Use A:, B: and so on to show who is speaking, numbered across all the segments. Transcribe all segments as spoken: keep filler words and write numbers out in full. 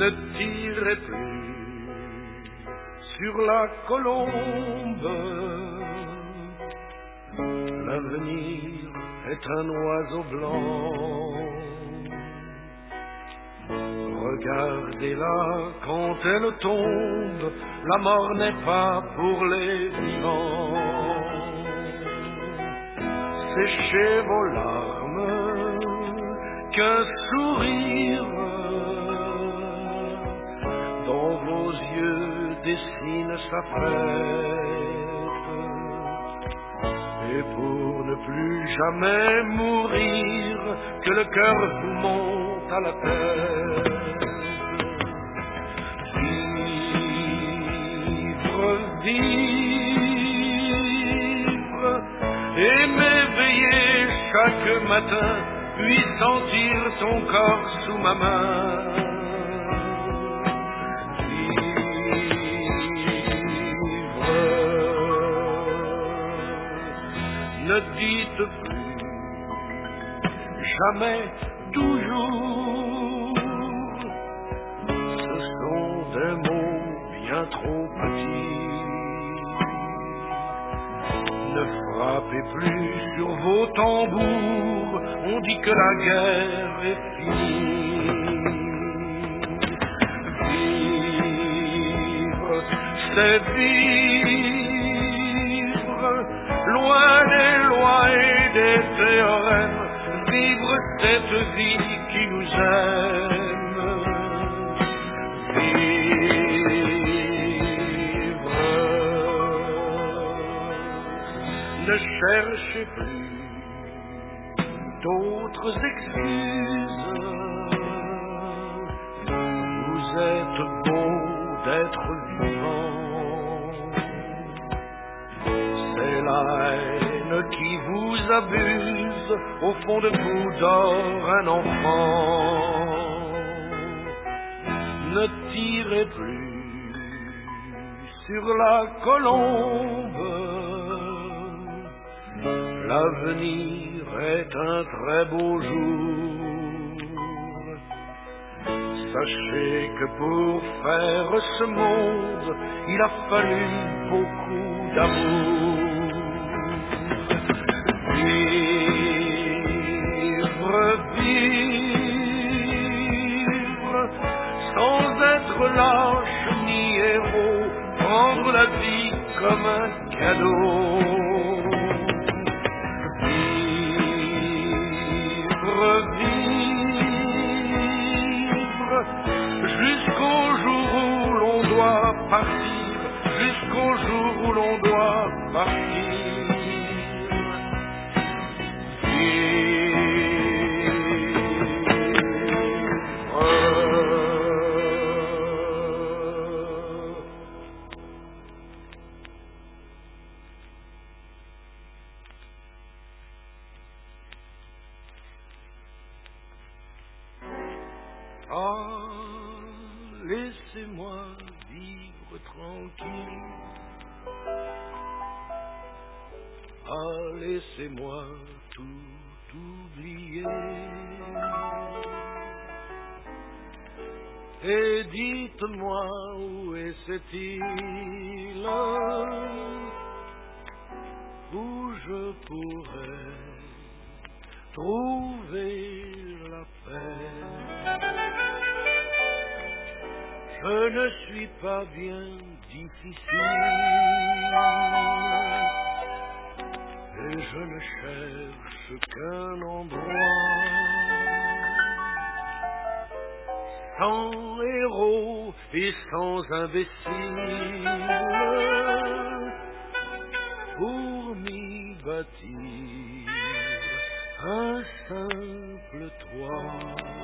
A: ne tirez plus sur la colombe. L'avenir est un oiseau blanc. Regardez-la quand elle tombe, la mort n'est pas pour les vivants. Séchez vos larmes, qu'un sourire dans vos yeux dessine sa fête. Et pour ne plus jamais mourir, que le cœur vous monte à la tête. Vivre, vivre, et m'éveiller chaque matin, puis sentir ton corps sous ma main. Vivre, ne dites plus jamais, toujours. Ce sont des mots bien trop petits. Ne frappez plus sur vos tambours, on dit que la guerre est finie. Vivre, c'est vivre, loin des lois et des théorèmes. Vivre cette vie qui nous aime. Vivre, ne cherchez plus d'autres excuses. Vous êtes beau d'être vivant. C'est la haine qui vous abuse. Au fond de vous dort un enfant. Ne tirez plus sur la colombe. L'avenir est un très beau jour. Sachez que pour faire ce monde, il a fallu beaucoup d'amour. Vivre, vivre, sans être lâche ni héros, prendre la vie comme un cadeau. Vivre, vivre, jusqu'au jour où l'on doit partir, jusqu'au jour où l'on doit partir. Ah, laissez-moi vivre tranquille. Ah, laissez-moi tout oublier. Et dites-moi où est cette île où je pourrais trouver la paix. Je ne suis pas bien difficile et je ne cherche qu'un endroit sans héros et sans imbécile pour m'y bâtir un simple toit.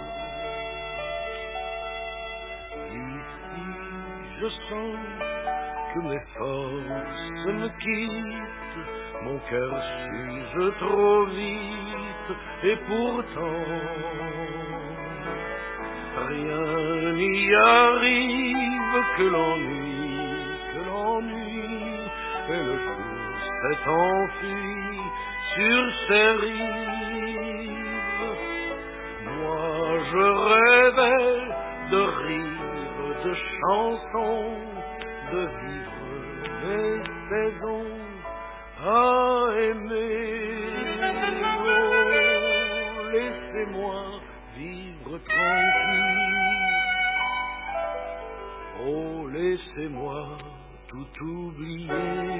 A: Ici, je sens que mes forces me quittent, mon cœur s'use trop vite, et pourtant rien n'y arrive que l'ennui, que l'ennui, et le jour s'est enfui sur ces rives. Moi je rêvais de rire, de chansons, de vivre mes saisons à aimer. Oh, laissez-moi vivre tranquille. Oh, laissez-moi tout oublier.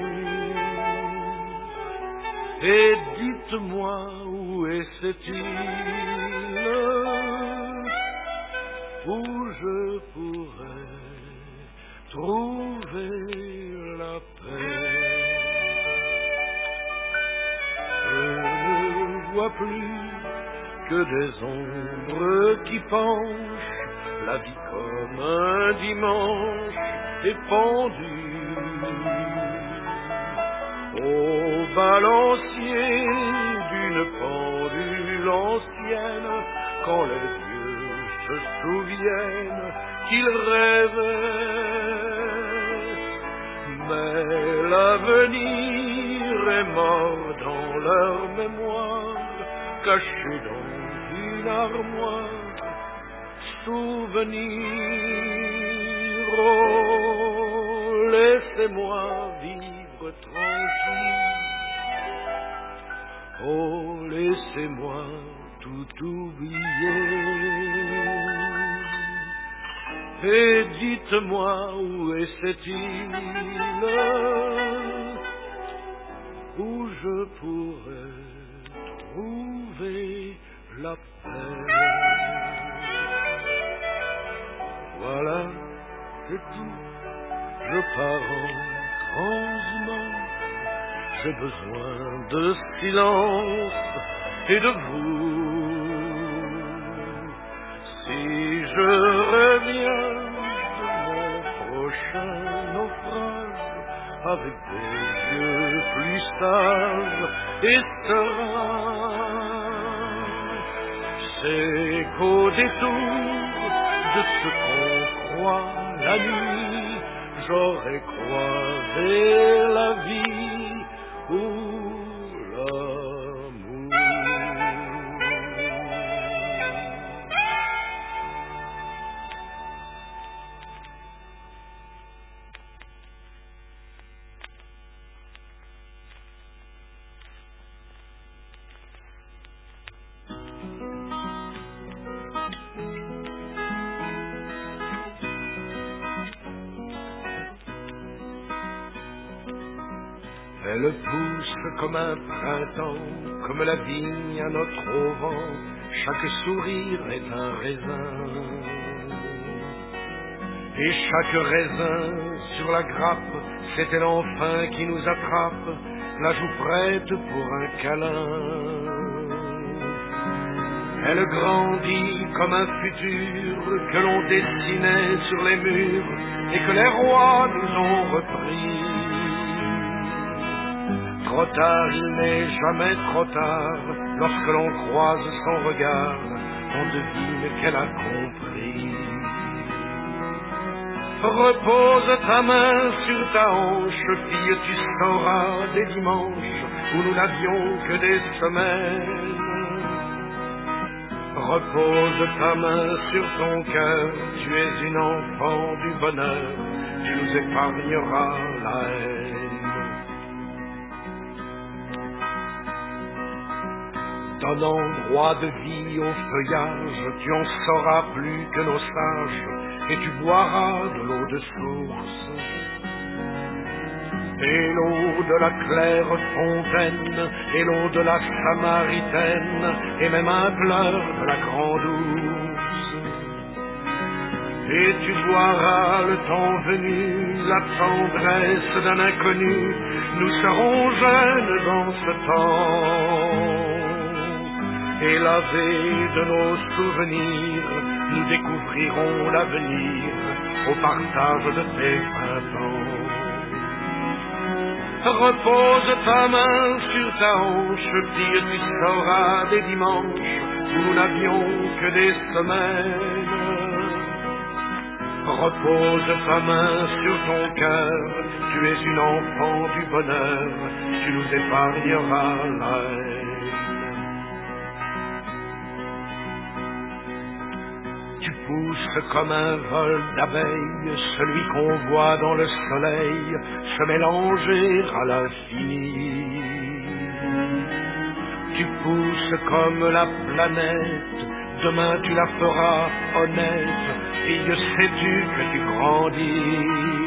A: Et dites-moi où est cette île où je pourrais trouver la paix. Je ne vois plus que des ombres qui penchent la vie comme un dimanche épandu au balancier d'une pendule ancienne, quand les vieux se souviennent qu'ils rêvaient. Mais l'avenir est mort dans leur mémoire, caché dans une armoire, souvenir. Oh, laissez-moi vivre tranquille. Oh, laissez-moi tout oublier. Et dites-moi où est cette île où je pourrais trouver la paix. Voilà, c'est tout, je pars en transhumance. J'ai besoin de silence et de vous. Si je reviens de mon prochain naufrage avec des yeux plus sages et sereins, c'est qu'au détour de ce qu'on croit la nuit, j'aurais croisé la vie ou l'amour. Elle pousse comme un printemps, comme la vigne à notre auvent, chaque sourire est un raisin. Et chaque raisin sur la grappe, c'est elle enfin qui nous attrape, la joue prête pour un câlin. Elle grandit comme un futur que l'on dessinait sur les murs et que les rois nous ont repris. Trop tard, il n'est jamais trop tard, lorsque l'on croise son regard, on devine qu'elle a compris. Repose ta main sur ta hanche, fille, tu sauras des dimanches où nous n'avions que des semaines. Repose ta main sur ton cœur, tu es une enfant du bonheur, tu nous épargneras la haine. Donnant droit de vie au feuillage, tu en sauras plus que nos sages, et tu boiras de l'eau de source. Et l'eau de la claire fontaine, et l'eau de la samaritaine, et même un pleur de la grande ours. Et tu boiras le temps venu, la tendresse d'un inconnu, nous serons jeunes dans ce temps. Et lavés de nos souvenirs, nous découvrirons l'avenir au partage de tes vingt ans. Repose ta main sur ta hanche, fille, tu sauras des dimanches où nous n'avions que des semaines. Repose ta main sur ton cœur, tu es une enfant du bonheur, tu nous épargneras la haine. Tu pousses comme un vol d'abeilles, celui qu'on voit dans le soleil se mélanger à l'infini. Tu pousses comme la planète, demain tu la feras honnête, fille sais-tu que tu grandis.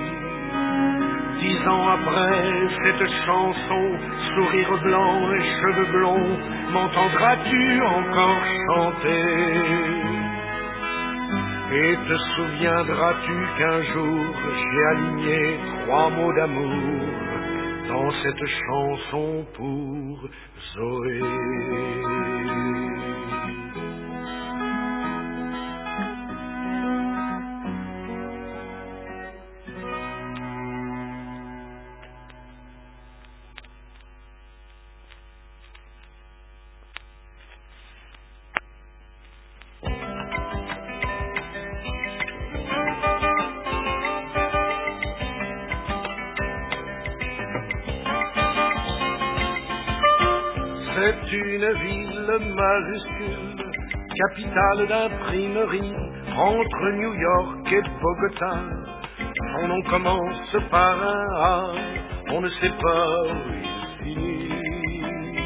A: Dix ans après cette chanson, sourire blanc et cheveux blonds, m'entendras-tu encore chanter? Et te souviendras-tu qu'un jour j'ai aligné trois mots d'amour dans cette chanson pour Zoé? C'est une ville majuscule, capitale d'imprimerie, entre New York et Bogota. Son nom commence par un A, on ne sait pas où il finit.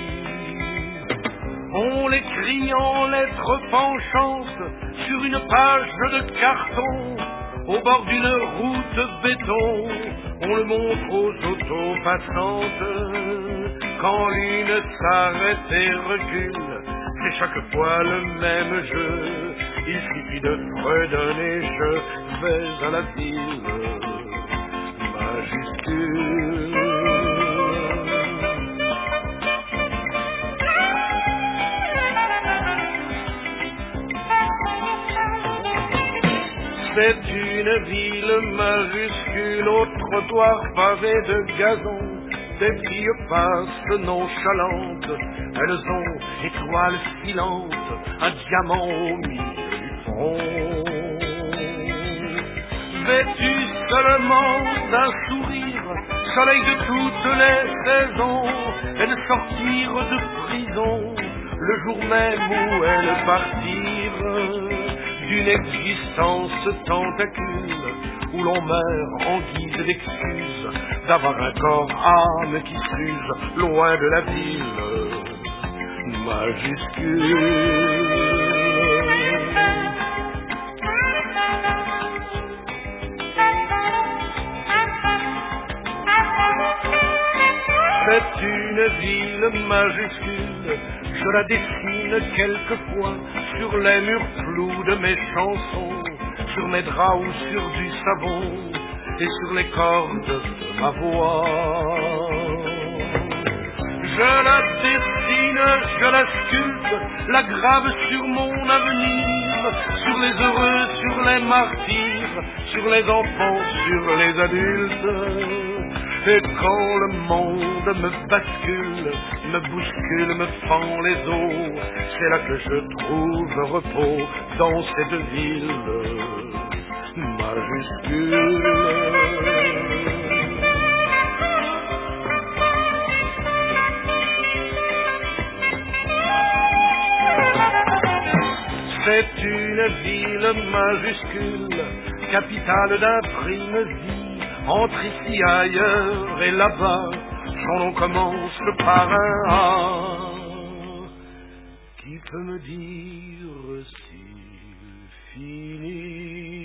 A: On l'écrit en lettres penchantes sur une page de carton, au bord d'une route béton. On le montre aux autos passantes. Quand l'une s'arrête et recule, c'est chaque fois le même jeu. Il suffit de fredonner, je vais à la ville majuscule. C'est une ville majuscule, au trottoir pavé de gazon. Des filles passent nonchalantes, elles ont étoiles filantes, un diamant au milieu du front. Vêtues seulement d'un sourire, soleil de toutes les saisons, elles sortirent de prison le jour même où elles partirent d'une existence tentacule où l'on meurt en guise d'excuse d'avoir un corps âme qui s'use loin de la ville majuscule. C'est une ville majuscule, je la dessine quelquefois sur les murs flous de mes chansons, sur mes draps ou sur du savon et sur les cordes de ma voix. Je la dessine, je la sculpte, la grave sur mon avenir, sur les heureux, sur les martyrs, sur les enfants, sur les adultes. Et quand le monde me bascule, me bouscule, me fend les os, c'est là que je trouve repos dans cette ville majuscule. C'est une ville majuscule, capitale d'imprimerie, entre ici, ailleurs et là-bas, son nom commence par un A. Qui peut me dire s'il finit?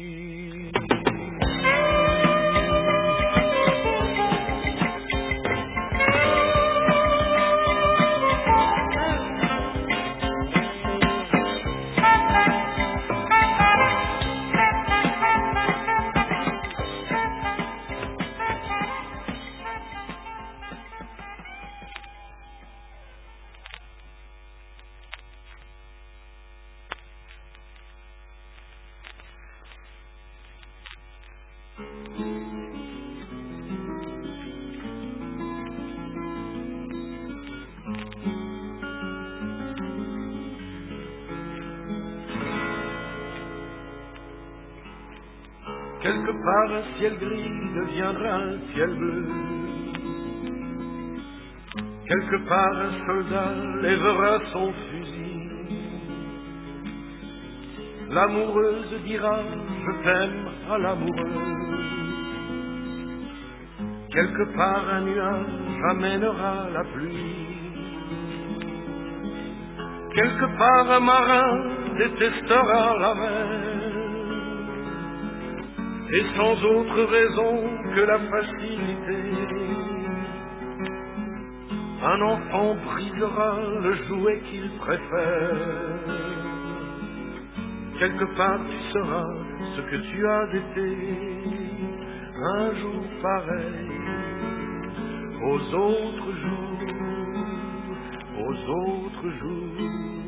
A: Quelque part un ciel gris deviendra un ciel bleu. Quelque part un soldat lèvera son fusil. l'amoureuse dira je t'aime à l'amoureuse. Quelque part un nuage amènera la pluie. Quelque part un marin détestera la mer. Et sans autre raison que la facilité, un enfant brisera le jouet qu'il préfère. Quelque part tu seras ce que tu as été, un jour pareil aux autres jours, aux autres jours.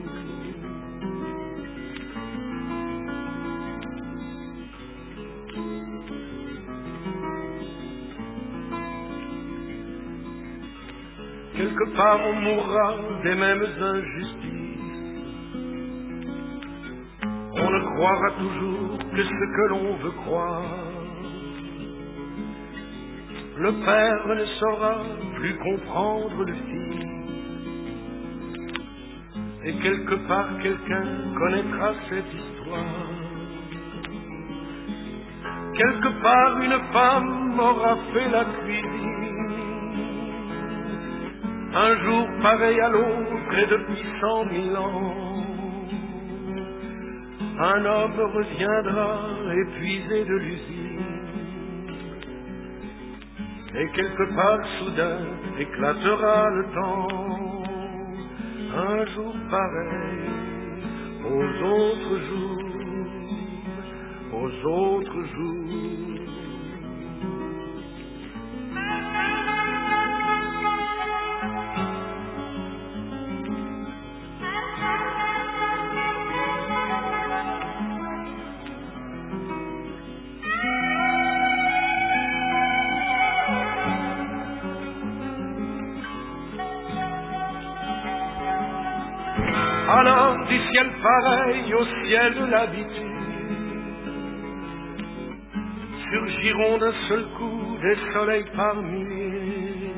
A: Quelque part on mourra des mêmes injustices. On ne croira toujours que ce que l'on veut croire. Le père ne saura plus comprendre le fils. Et quelque part quelqu'un connaîtra cette histoire. Quelque part une femme aura fait la cuisine. Un jour pareil à l'autre et depuis cent mille ans, un homme reviendra épuisé de l'usine. Et quelque part soudain éclatera le temps, un jour pareil aux autres jours, aux autres jours. Alors du ciel pareil au ciel de l'habitude, surgiront d'un seul coup des soleils par milliers.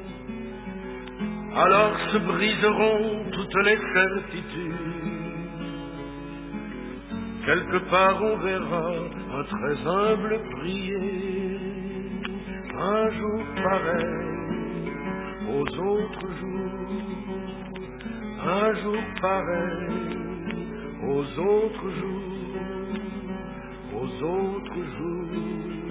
A: Alors se briseront toutes les certitudes. Quelque part on verra un très humble briller, un jour pareil aux autres jours, un jour pareil aux autres jours, aux autres jours.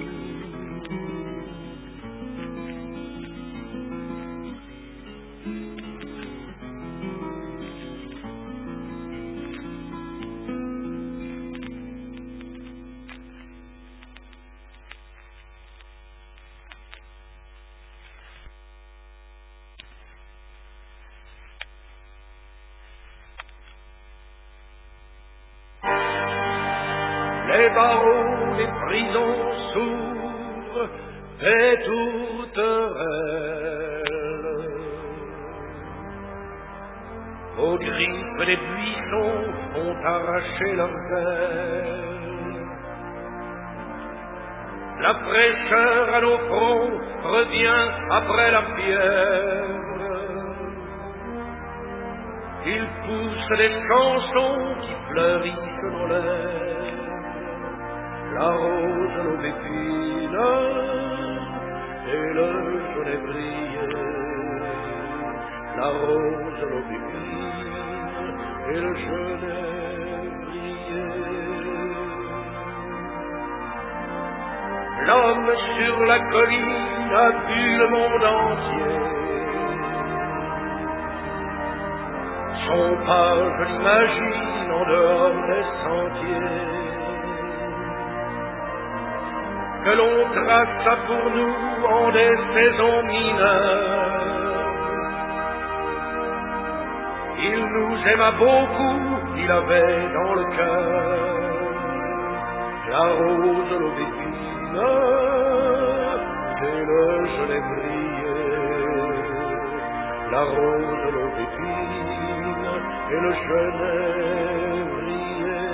A: Les barreaux des prisons s'ouvrent et tourterelles. Aux griffes des buissons ont arraché leurs ailes. La fraîcheur à nos fronts revient après la fièvre. Ils poussent des chansons qui fleurissent dans l'air. La rose, l'aubépine et le genêt brille. La rose, l'aubépine et le genêt brille. L'homme sur la colline a vu le monde entier. Son pas, je l'imagine, en dehors des sentiers. Que l'on traça pour nous en des saisons mineures. Il nous aima beaucoup, il avait dans le cœur la rose, l'aubépine et le genêt brillait. La rose, l'aubépine et le genêt brillait.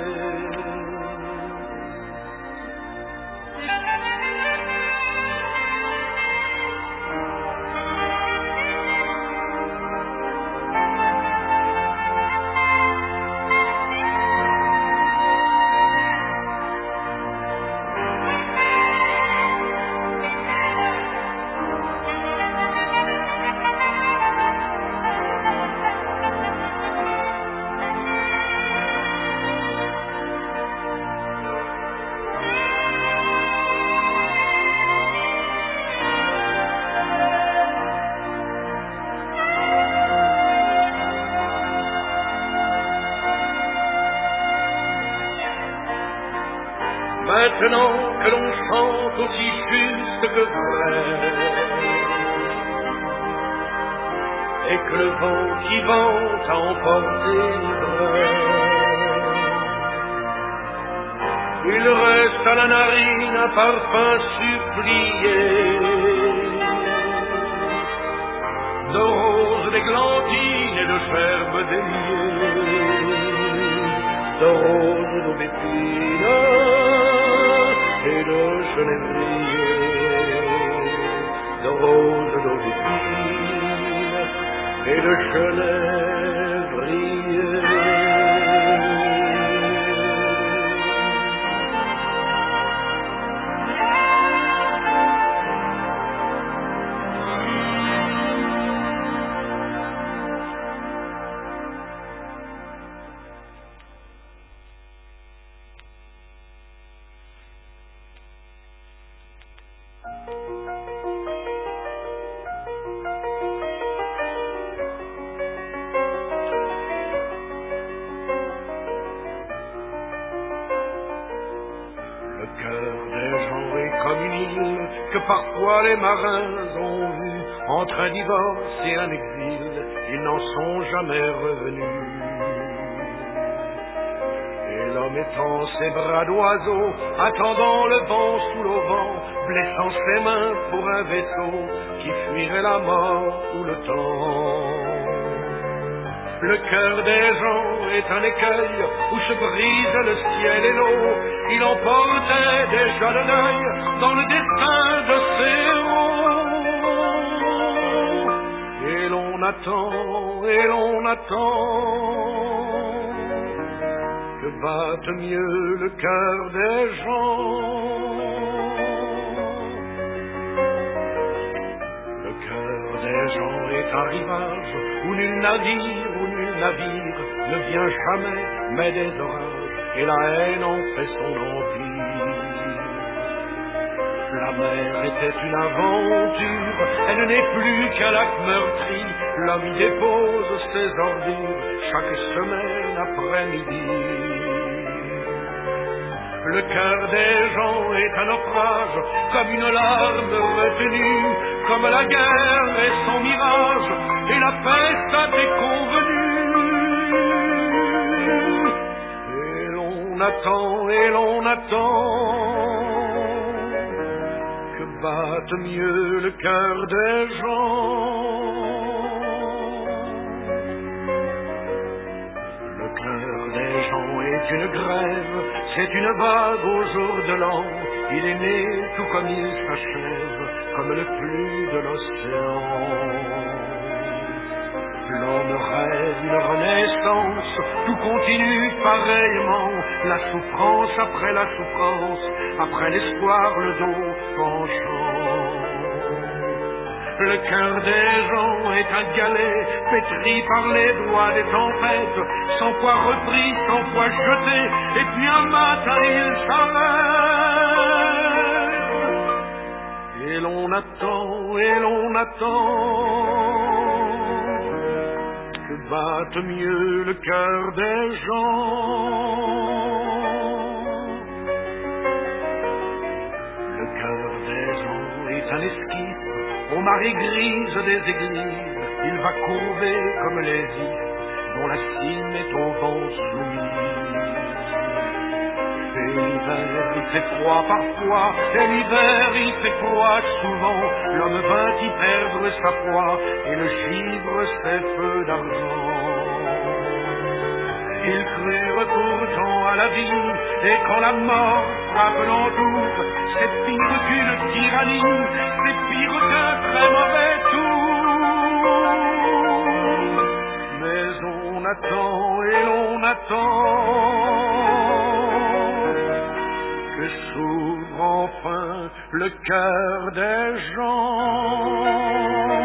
A: maintenant que l'on chante aussi juste que vrai, et que le vent qui vente a emporté l'ivresse. Il reste à la narine un parfum supplié de roses d'églantine et de gerbes déliées, de roses d'aubépine et de genévrier, de roses d'aubépine et de genévrier. Parfois les marins ont vu entre un divorce et un exil, ils n'en sont jamais revenus. Et l'homme étend ses bras d'oiseau, attendant le vent sous l'auvent, blessant ses mains pour un vaisseau qui fuirait la mort ou le temps. Le cœur des gens est un écueil où se brise le ciel et l'eau. Il emportait déjà le deuil dans le destin de ses héros. Et l'on attend, et l'on attend que batte mieux le cœur des gens. Le cœur des gens est un rivage où nul navire, où nul navire ne vient jamais, mais des orages, et la haine en fait son empire. La mer était une aventure, elle n'est plus qu'un lac meurtri, l'homme y dépose ses ordures chaque semaine après-midi. Le cœur des gens est un naufrage, comme une larme retenue, comme la guerre et son mirage, et la peste a déconvenu. Et l'on attend, et l'on attend que batte mieux le cœur des gens. Le cœur des gens est une grève, c'est une vague au jour de l'an. Il est né tout comme il s'achève, comme le flux de l'océan. L'homme rêve une renaissance, tout continue pareillement. La souffrance après la souffrance, après l'espoir le dos penchant. Le cœur des gens est un galet, pétri par les doigts des tempêtes, cent fois repris, cent fois jeté, et puis un matin il s'arrête. Et l'on attend, et l'on attend que batte mieux le cœur des gens. Le cœur des gens est un esquif aux marées grises des églises, il va courber comme les ifs dont la cime est au vent soumise. Et l'hiver il fait froid parfois, et l'hiver il fait froid souvent. L'homme vint y perdre sa foi, et le givre ses feux d'argent. Ils crurent pourtant à la vie, et quand la mort frappe l'entour, c'est pire qu'une tyrannie, c'est pire qu'un très mauvais tour. Mais on attend et l'on attend que s'ouvre enfin le cœur des gens.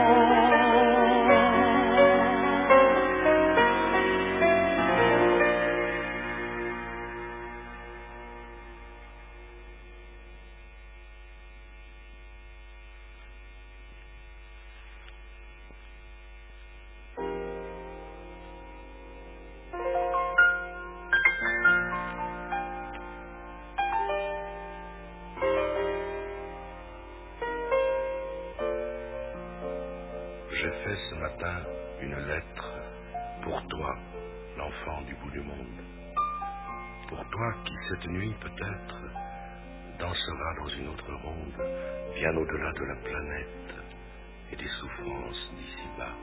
B: J'ai fait ce matin une lettre pour toi, l'enfant du bout du monde. Pour toi qui cette nuit peut-être dansera dans une autre ronde, bien au-delà de la planète et des souffrances d'ici-bas.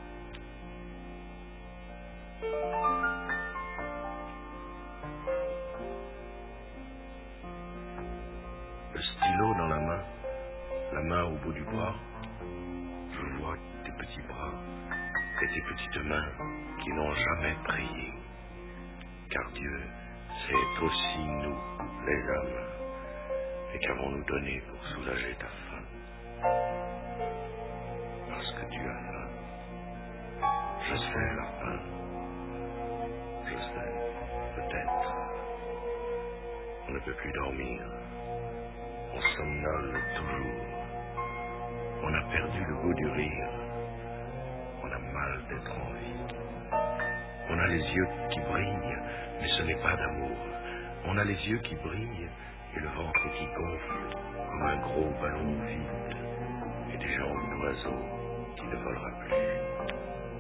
B: Le stylo dans la main, la main au bout du bras, je vois tes petits bras et tes petites mains qui n'ont jamais prié. Car Dieu, c'est aussi nous, les hommes. Et qu'avons-nous donné pour soulager ta faim? Parce que tu as faim. Je sais la faim. Je sais, peut-être. On ne peut plus dormir. On somnole toujours. On a perdu le goût du rire. On a mal d'être en vie. On a les yeux qui brillent, mais ce n'est pas d'amour. On a les yeux qui brillent et le ventre qui gonfle comme un gros ballon vide et des jambes d'oiseau qui ne volera plus.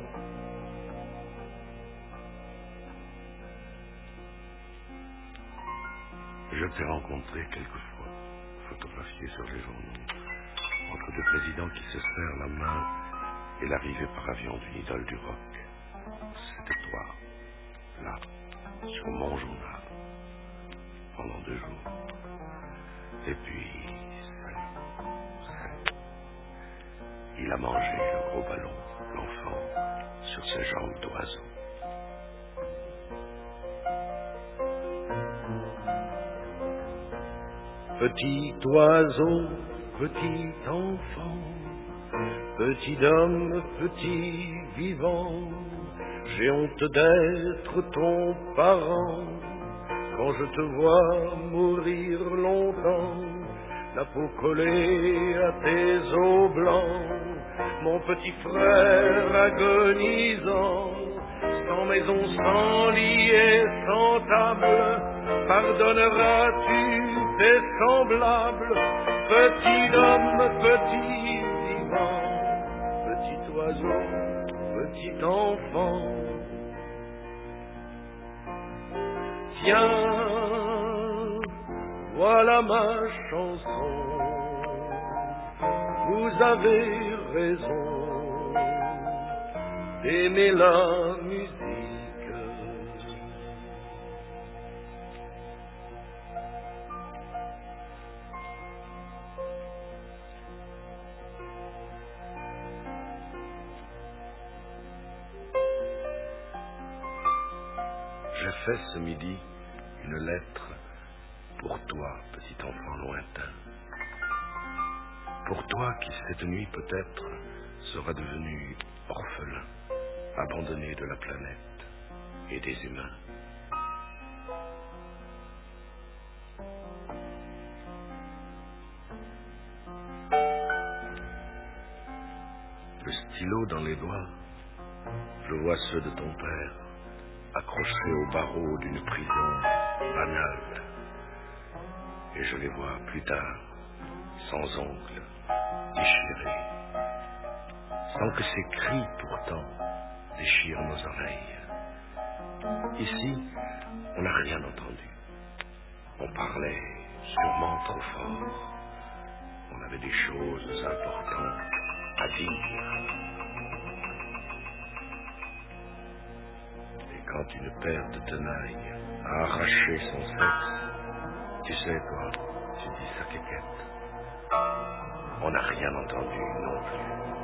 B: Je t'ai rencontré quelquefois, photographié sur les journaux, entre deux présidents qui se serrent la main et l'arrivée par avion d'une idole du rock. C'était toi, là, sur mon journal, pendant deux jours. Et puis, salut, salut. Il a mangé le gros ballon, l'enfant, sur ses jambes d'oiseau. Petit oiseau, petit enfant, petit homme, petit vivant, j'ai honte d'être ton parent. Quand je te vois mourir longtemps, la peau collée à tes os blancs, mon petit frère agonisant, sans maison, sans lit et sans table, pardonneras-tu tes semblables, petit homme, petit vivant, petit oiseau, petit enfant? Tiens, voilà ma chanson, vous avez raison d'aimer la musique. J'ai fait ce midi une lettre pour toi, petit enfant lointain. Pour toi qui cette nuit peut-être sera devenu orphelin, abandonné de la planète et des humains. Le stylo dans les doigts, je vois ceux de ton père, accrochés au barreau d'une prison banale. Et je les vois plus tard, sans ongles, déchirés, sans que ces cris pourtant déchirent nos oreilles. Ici, on n'a rien entendu. On parlait sûrement trop fort. On avait des choses importantes à dire. Et quand une paire de tenailles a arraché son sexe, tu sais quoi, tu dis sa quéquette. On n'a rien entendu non plus.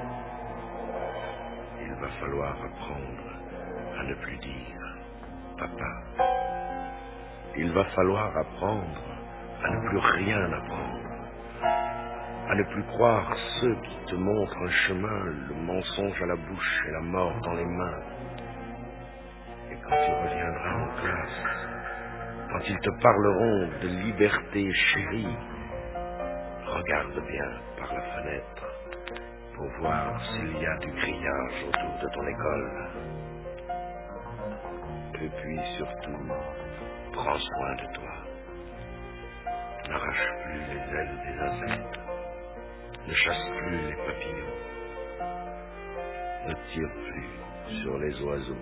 B: Il va falloir apprendre à ne plus dire papa. Il va falloir apprendre à ne plus rien apprendre, à ne plus croire ceux qui te montrent un chemin, le mensonge à la bouche et la mort dans les mains. Et quand tu reviendras en classe, quand ils te parleront de liberté chérie, regarde bien par la fenêtre pour voir s'il y a du grillage autour de ton école. Et puis surtout, prends soin de toi. N'arrache plus les ailes des insectes. Ne chasse plus les papillons. ne tire plus sur les oiseaux.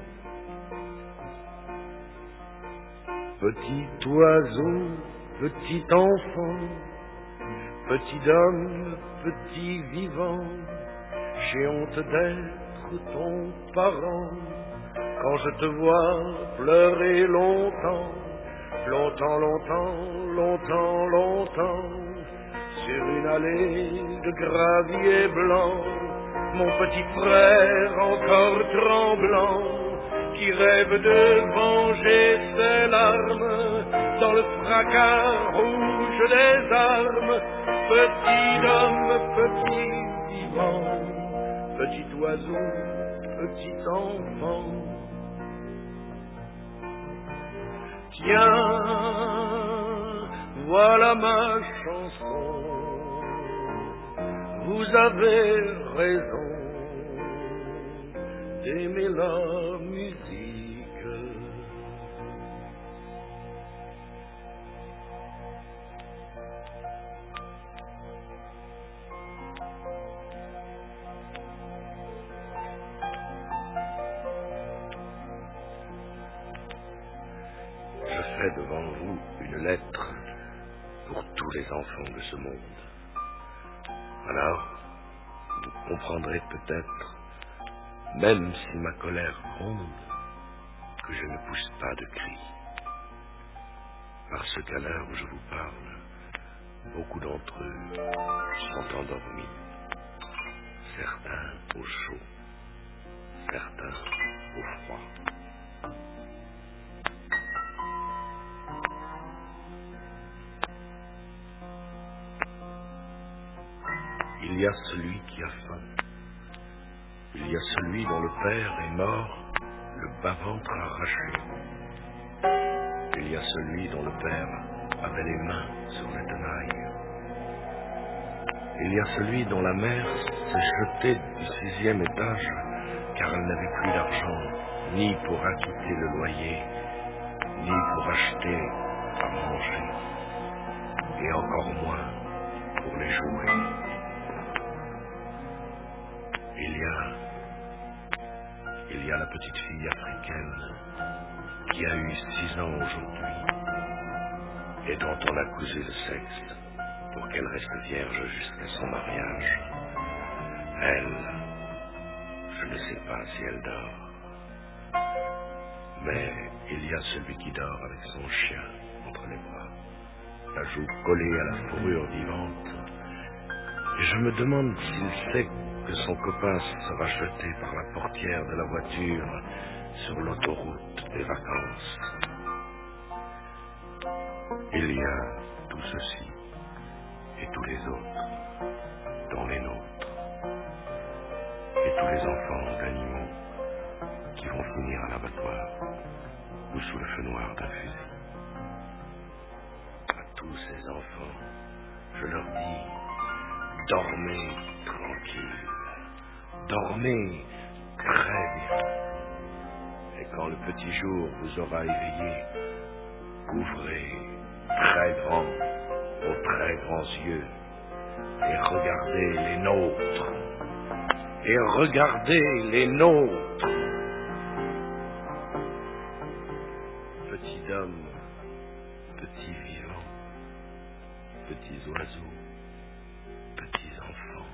B: Petit oiseau, petit enfant, petit homme, petit vivant, j'ai honte d'être ton parent. Quand je te vois pleurer longtemps, longtemps, longtemps, longtemps, longtemps, sur une allée de gravier blanc, mon petit frère encore tremblant, qui rêve de venger ses larmes dans le fracas rouge des armes. Petit homme, petit vivant, petit oiseau, petit enfant. Tiens, voilà ma chanson, vous avez raison d'aimer la musique. Je fais devant vous une lettre pour tous les enfants de ce monde. Alors, vous comprendrez peut-être, même si ma colère gronde, que je ne pousse pas de cris. Parce qu'à l'heure où je vous parle, beaucoup d'entre eux sont endormis. Certains au chaud, certains au froid. Il y a celui qui a faim. Il y a celui dont le père est mort, le bas-ventre arraché. Il y a celui dont le père avait les mains sur les tenailles. Il y a celui dont la mère s'est jetée du sixième étage car elle n'avait plus d'argent, ni pour acquitter le loyer, ni pour acheter à manger, et encore moins pour les jouets. Il y a, il y a la petite fille africaine qui a eu six ans aujourd'hui et dont on a cousu le sexe pour qu'elle reste vierge jusqu'à son mariage. Elle, je ne sais pas si elle dort, mais il y a celui qui dort avec son chien entre les bras, la joue collée à la fourrure vivante, et je me demande s'il sait que son copain sera jeté par la portière de la voiture sur l'autoroute des vacances. Il y a tout ceci et tous les autres, dont les nôtres, et tous les enfants d'animaux qui vont finir à l'abattoir ou sous le feu noir d'un fusil. À tous ces enfants, je leur dis, dormez tranquille, dormez très bien. Et quand le petit jour vous aura éveillé, ouvrez très grand vos très grands yeux et regardez les nôtres. Et regardez les nôtres. Petit homme, petit vivant, petits oiseaux, petits enfants.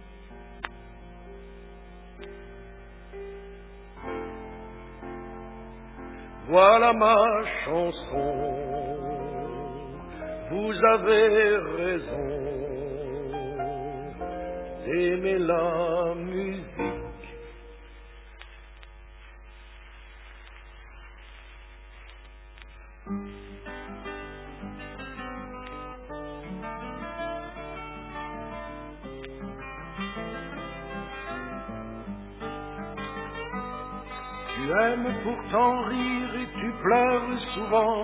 B: Voilà ma chanson, vous avez raison d'aimer la musique. Tu aimes pourtant rire et tu pleures souvent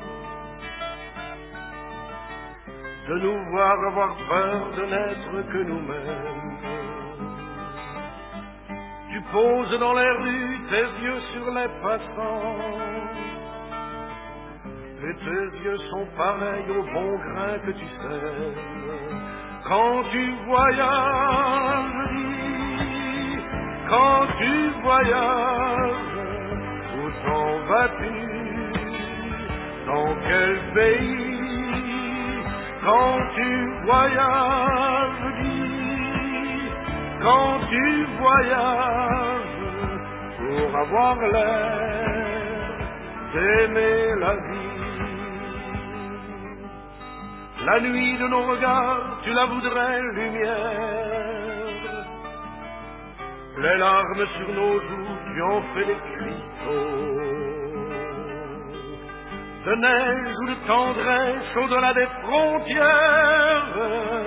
B: de nous voir avoir peur de n'être que nous-mêmes. Tu poses dans les rues tes yeux sur les passants et tes yeux sont pareils au bon grain que tu sèmes. Quand tu voyages,
A: Quand tu voyages, où t'en vas-tu? Dans quel pays? Quand tu voyages, dis, quand tu voyages, pour avoir l'air d'aimer la vie. La nuit de nos regards, tu la voudrais lumière. Les larmes sur nos joues, tu en fais des cristaux. De neige ou de tendresse au-delà des frontières.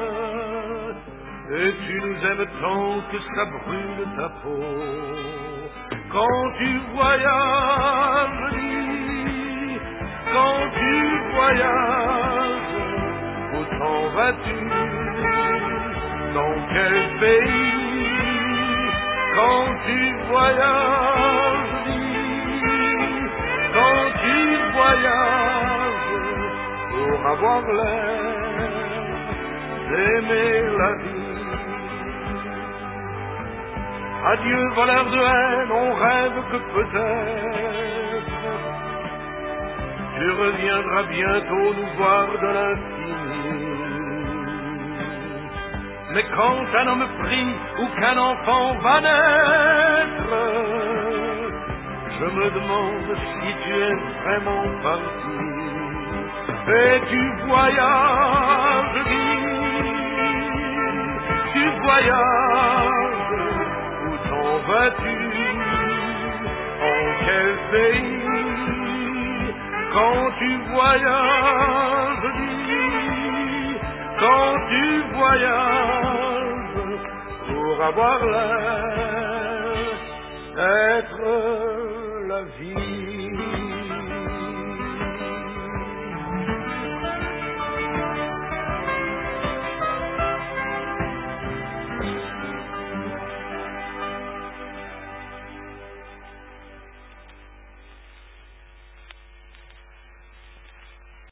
A: Et tu nous aimes tant que ça brûle ta peau. Quand tu voyages, dis, quand tu voyages, où t'en vas-tu? Dans quel pays? Quand tu voyages, dis, quand tu voyages, pour avoir l'air d'aimer la vie. Adieu voleur de haine, on rêve que peut-être tu reviendras bientôt nous voir de l'infini. Mais quand un homme prie ou qu'un enfant va naître, je me demande si tu es vraiment parti. Et tu voyages, dis, tu voyages, où t'en vas-tu? En quel pays? Quand tu voyages, dis, quand tu voyages, pour avoir l'air d'être la vie.